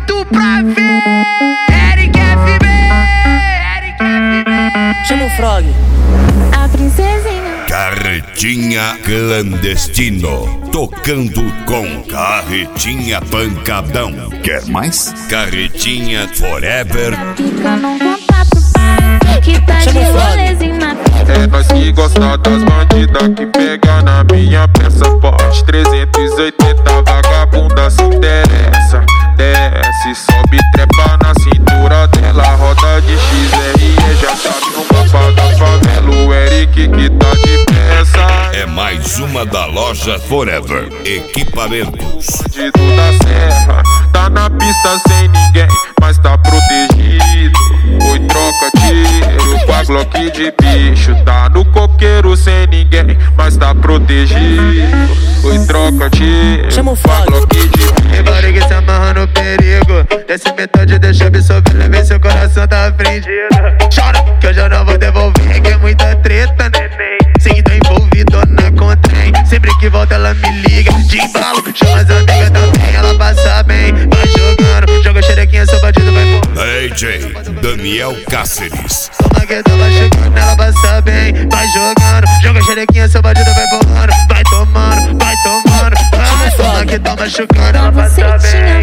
doido pra ver. Eric FB, Eric FB. Chama o Frog. A princesinha. Carretinha Clandestino, tocando com Carretinha Pancadão. Quer mais? Carretinha Forever. Fica num contato pai, que tá de rolezinho na... É nós que gosta das bandidas, que pega na minha peça forte. 380 vagabunda se interessa. Desce, sobe, trepa na cintura dela. Roda de XRE, já sabe no mapa da favela. O Eric que tá de peça. É mais uma da loja Forever Equipamentos. Bandido da serra, tá na pista sem ninguém, mas tá protegido. Oi, troca tiro com a Glock de bicho. Tá no coqueiro sem ninguém, mas tá protegido. Oi, troca tiro Chama o com a Frog. Glock de bicho. Tem barriga que se amarra no perigo. Desce metade, deixa absorver, leve seu coração tá prendido. Chora, que eu já não vou devolver, que é muita treta, neném. Sem tô envolvido na contram. Sempre que volta ela me liga, de embalo. Chama as amigas também, ela passa bem. Vai jogando, joga xerequinha, seu bandido vai por... DJ Daniel Cáceres. Toma que tava chegando, ela passa bem. Vai jogando, joga xerequinha, seu bandido vai borrando. Vai tomando, vai tomando. Vai, toma que toma chegando, ela passa bem.